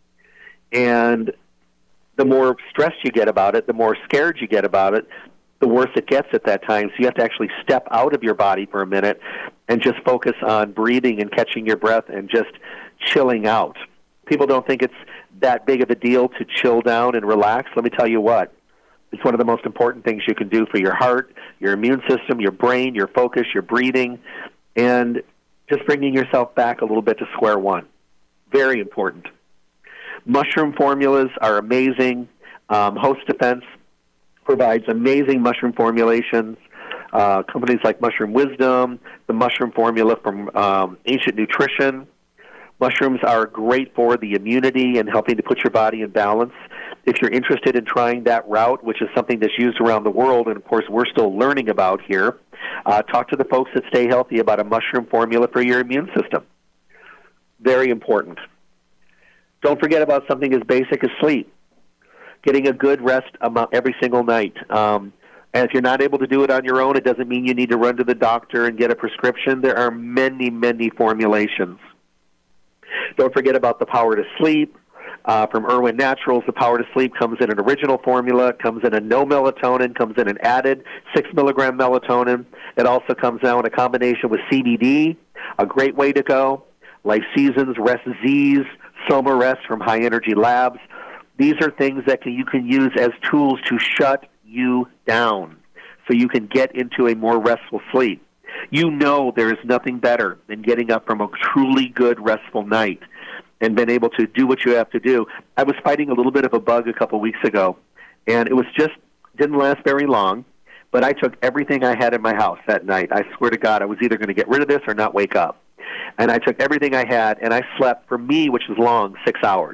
And the more stressed you get about it, the more scared you get about it, the worse it gets at that time. So you have to actually step out of your body for a minute and just focus on breathing and catching your breath and just chilling out. People don't think it's that big of a deal to chill down and relax. Let me tell you what. It's one of the most important things you can do for your heart, your immune system, your brain, your focus, your breathing, and just bringing yourself back a little bit to square one. Very important. Mushroom formulas are amazing. Um, Host Defense provides amazing mushroom formulations. Uh, companies like Mushroom Wisdom, the mushroom formula from um, Ancient Nutrition. Mushrooms are great for the immunity and helping to put your body in balance. If you're interested in trying that route, which is something that's used around the world, and of course we're still learning about here, uh, talk to the folks at Stay Healthy about a mushroom formula for your immune system. Very important. Don't forget about something as basic as sleep. Getting a good rest every single night. Um, and if you're not able to do it on your own, it doesn't mean you need to run to the doctor and get a prescription. There are many, many formulations. Don't forget about the Power to Sleep. Uh, from Irwin Naturals, the Power to Sleep comes in an original formula, comes in a no melatonin, comes in an added six milligram melatonin. It also comes now in a combination with C B D, a great way to go. Life Seasons, Rest Z's, Soma Rest from High Energy Labs. These are things that can, you can use as tools to shut you down so you can get into a more restful sleep. You know there is nothing better than getting up from a truly good, restful night. and been able to do what you have to do. I was fighting a little bit of a bug a couple weeks ago, and it was just didn't last very long, but I took everything I had in my house that night. I swear to God, I was either going to get rid of this or not wake up. And I took everything I had, and I slept, for me, which is long, six hours.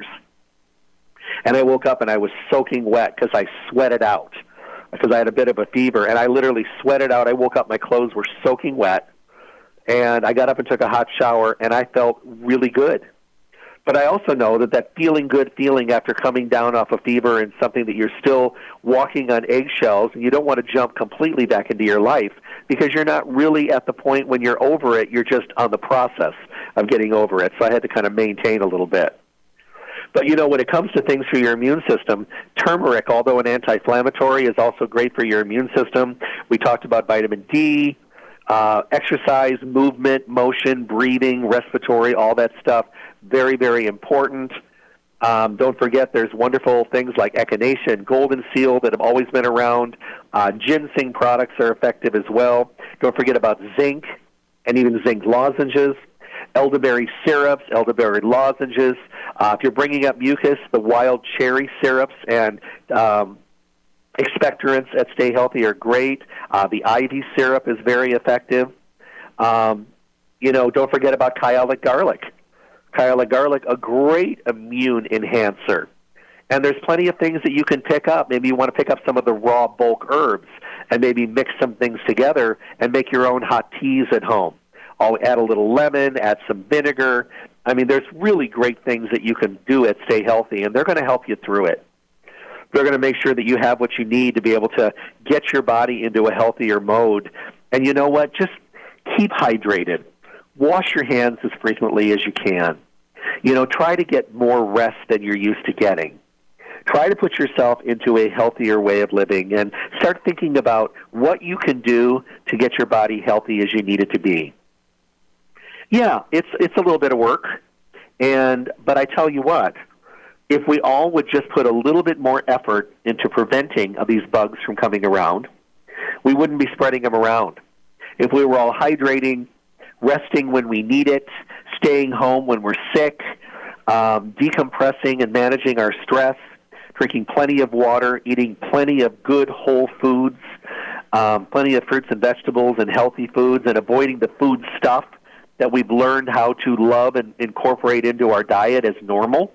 And I woke up, and I was soaking wet because I sweated out, because I had a bit of a fever, and I literally sweated out. I woke up, my clothes were soaking wet, and I got up and took a hot shower, and I felt really good. But I also know that that feeling good feeling after coming down off a fever and something that you're still walking on eggshells, and you don't want to jump completely back into your life because you're not really at the point when you're over it. You're just on the process of getting over it. So I had to kind of maintain a little bit. But, you know, when it comes to things for your immune system, turmeric, although an anti-inflammatory, is also great for your immune system. We talked about vitamin D, uh, exercise, movement, motion, breathing, respiratory, all that stuff. Very, very important. Um, don't forget there's wonderful things like echinacea, golden seal that have always been around. Uh, ginseng products are effective as well. Don't forget about zinc and even zinc lozenges. Elderberry syrups, elderberry lozenges. Uh, if you're bringing up mucus, the wild cherry syrups and um, expectorants at Stay Healthy are great. Uh, the ivy syrup is very effective. Um, you know, don't forget about Kyolic garlic. Kyolic garlic, a great immune enhancer. And there's plenty of things that you can pick up. Maybe you want to pick up some of the raw bulk herbs and maybe mix some things together and make your own hot teas at home. I'll add a little lemon, add some vinegar. I mean, there's really great things that you can do at Stay Healthy, and they're going to help you through it. They're going to make sure that you have what you need to be able to get your body into a healthier mode. And you know what? Just keep hydrated. Wash your hands as frequently as you can. You know, try to get more rest than you're used to getting. Try to put yourself into a healthier way of living and start thinking about what you can do to get your body healthy as you need it to be. Yeah, it's it's a little bit of work, and but I tell you what, if we all would just put a little bit more effort into preventing of these bugs from coming around, we wouldn't be spreading them around. If we were all hydrating, resting when we need it, staying home when we're sick, um, decompressing and managing our stress, drinking plenty of water, eating plenty of good whole foods, um, plenty of fruits and vegetables and healthy foods, and avoiding the food stuff that we've learned how to love and incorporate into our diet as normal.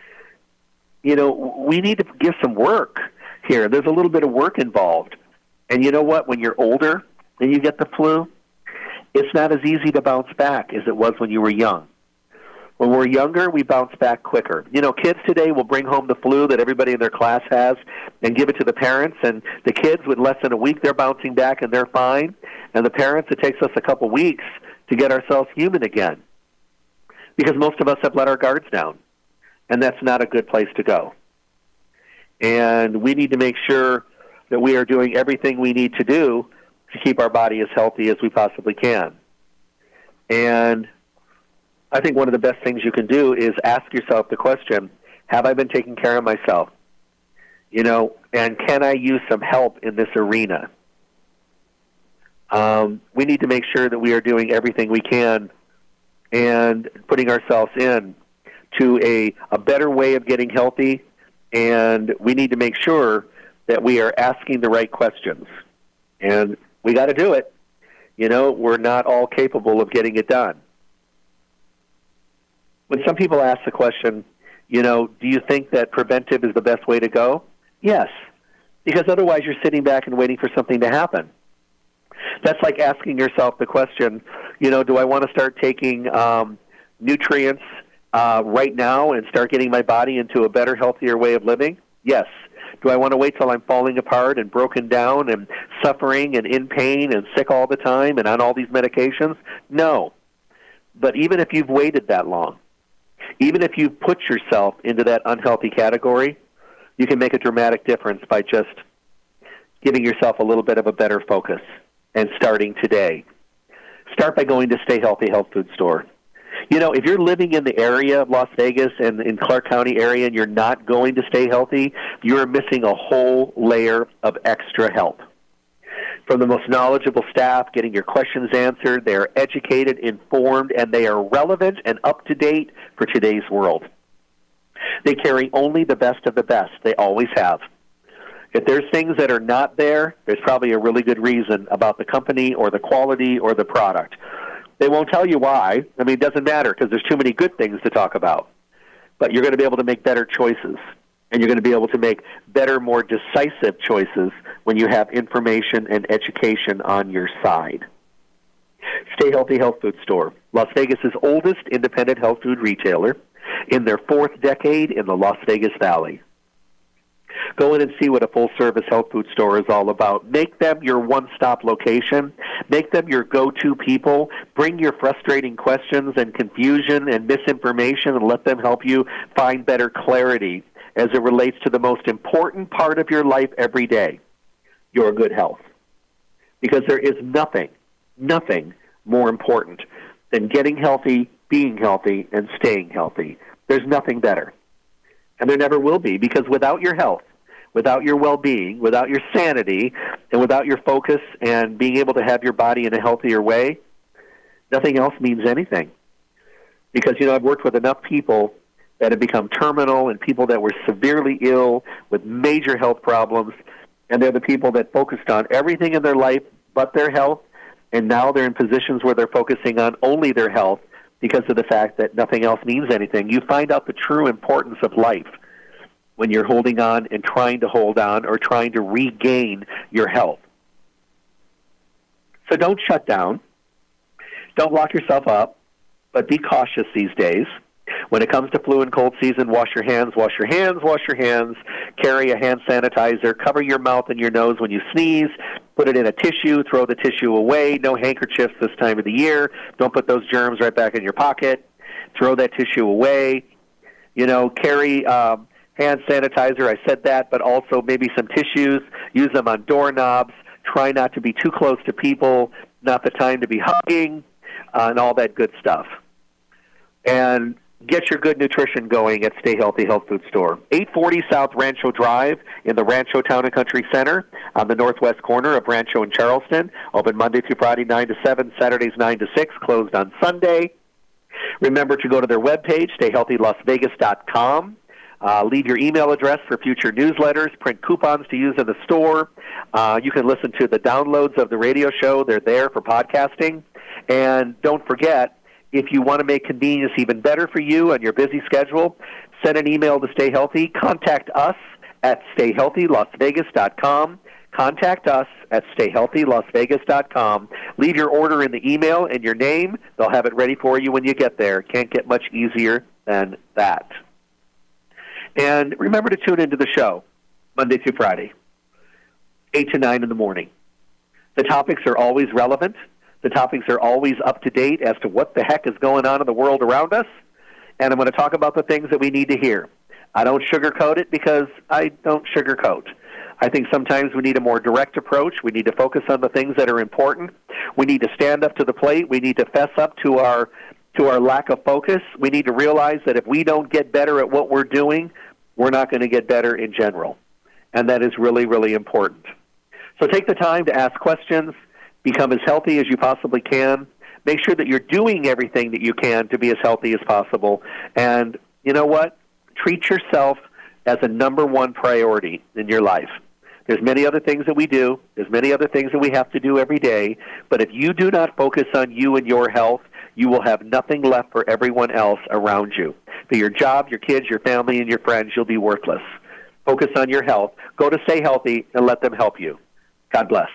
You know, we need to give some work here. There's a little bit of work involved. And you know what? When you're older and you get the flu, it's not as easy to bounce back as it was when you were young. When we're younger, we bounce back quicker. You know, kids today will bring home the flu that everybody in their class has and give it to the parents, and the kids, with less than a week, they're bouncing back and they're fine. And the parents, it takes us a couple weeks to get ourselves human again because most of us have let our guards down, and that's not a good place to go. And we need to make sure that we are doing everything we need to do to keep our body as healthy as we possibly can. And I think one of the best things you can do is ask yourself the question, have I been taking care of myself? You know, and can I use some help in this arena? Um, we need to make sure that we are doing everything we can and putting ourselves in to a, a better way of getting healthy, and we need to make sure that we are asking the right questions. And we got to do it. You know, we're not all capable of getting it done. When some people ask the question, you know, do you think that preventive is the best way to go? Yes, because otherwise you're sitting back and waiting for something to happen. That's like asking yourself the question, you know, do I want to start taking um, nutrients uh, right now and start getting my body into a better, healthier way of living? Yes. Do I want to wait till I'm falling apart and broken down and suffering and in pain and sick all the time and on all these medications? No. But even if you've waited that long, even if you've put yourself into that unhealthy category, you can make a dramatic difference by just giving yourself a little bit of a better focus and starting today. Start by going to Stay Healthy Health Food Store. You know, if you're living in the area of Las Vegas and in Clark County area and you're not going to Stay Healthy, you're missing a whole layer of extra help. from the most knowledgeable staff, getting your questions answered. They are educated, informed, and they are relevant and up-to-date for today's world. They carry only the best of the best. They always have. If there's things that are not there, there's probably a really good reason about the company or the quality or the product. They won't tell you why. I mean, it doesn't matter because there's too many good things to talk about. But you're going to be able to make better choices, and you're going to be able to make better, more decisive choices when you have information and education on your side. Stay Healthy Health Food Store, Las Vegas's oldest independent health food retailer, in their fourth decade in the Las Vegas Valley. Go in and see what a full-service health food store is all about. Make them your one-stop location. Make them your go-to people. Bring your frustrating questions and confusion and misinformation and let them help you find better clarity as it relates to the most important part of your life every day, your good health. Because there is nothing, nothing more important than getting healthy, being healthy, and staying healthy. There's nothing better. And there never will be, because without your health, without your well-being, without your sanity, and without your focus and being able to have your body in a healthier way, nothing else means anything. Because, you know, I've worked with enough people that have become terminal and people that were severely ill with major health problems, and they're the people that focused on everything in their life but their health, and now they're in positions where they're focusing on only their health because of the fact that nothing else means anything. You find out the true importance of life when you're holding on and trying to hold on or trying to regain your health. So don't shut down. Don't lock yourself up, but be cautious these days. When it comes to flu and cold season, wash your hands, wash your hands, wash your hands. Carry a hand sanitizer. Cover your mouth and your nose when you sneeze. Put it in a tissue. Throw the tissue away. No handkerchiefs this time of the year. Don't put those germs right back in your pocket. Throw that tissue away. You know, carry um, hand sanitizer. I said that, but also maybe some tissues. Use them on doorknobs. Try not to be too close to people. Not the time to be hugging, uh, and all that good stuff. And get your good nutrition going at Stay Healthy Health Food Store. eight forty South Rancho Drive in the Rancho Town and Country Center on the northwest corner of Rancho and Charleston. Open Monday through Friday, nine to seven, Saturdays, nine to six, closed on Sunday. Remember to go to their webpage, stay healthy las vegas dot com. Uh, leave your email address for future newsletters, print coupons to use in the store. Uh, you can listen to the downloads of the radio show. They're there for podcasting. And don't forget, if you want to make convenience even better for you on your busy schedule, send an email to Stay Healthy. Contact us at stay healthy las vegas dot com. Contact us at stay healthy las vegas dot com. Leave your order in the email and your name. They'll have it ready for you when you get there. Can't get much easier than that. And remember to tune into the show Monday through Friday, eight to nine in the morning. The topics are always relevant. The topics are always up to date as to what the heck is going on in the world around us. And I'm going to talk about the things that we need to hear. I don't sugarcoat it because I don't sugarcoat. I think sometimes we need a more direct approach. We need to focus on the things that are important. We need to stand up to the plate. We need to fess up to our to our lack of focus. We need to realize that if we don't get better at what we're doing, we're not going to get better in general. And that is really, really important. So take the time to ask questions. Become as healthy as you possibly can. Make sure that you're doing everything that you can to be as healthy as possible. And you know what? Treat yourself as a number one priority in your life. There's many other things that we do. There's many other things that we have to do every day. But if you do not focus on you and your health, you will have nothing left for everyone else around you. For your job, your kids, your family, and your friends, you'll be worthless. Focus on your health. Go to Stay Healthy and let them help you. God bless.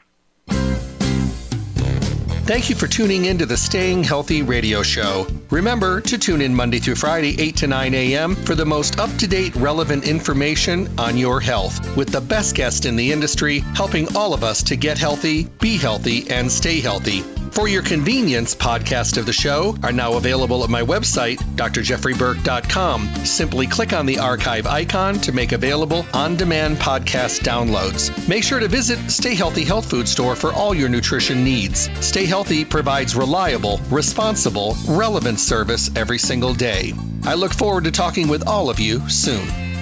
Thank you for tuning in to the Staying Healthy Radio Show. Remember to tune in Monday through Friday, eight to nine a.m. for the most up-to-date, relevant information on your health with the best guest in the industry, helping all of us to get healthy, be healthy, and stay healthy. For your convenience, podcasts of the show are now available at my website, d r jeffrey burke dot com. Simply click on the archive icon to make available on-demand podcast downloads. Make sure to visit Stay Healthy Health Food Store for all your nutrition needs. Stay Healthy provides reliable, responsible, relevant service every single day. I look forward to talking with all of you soon.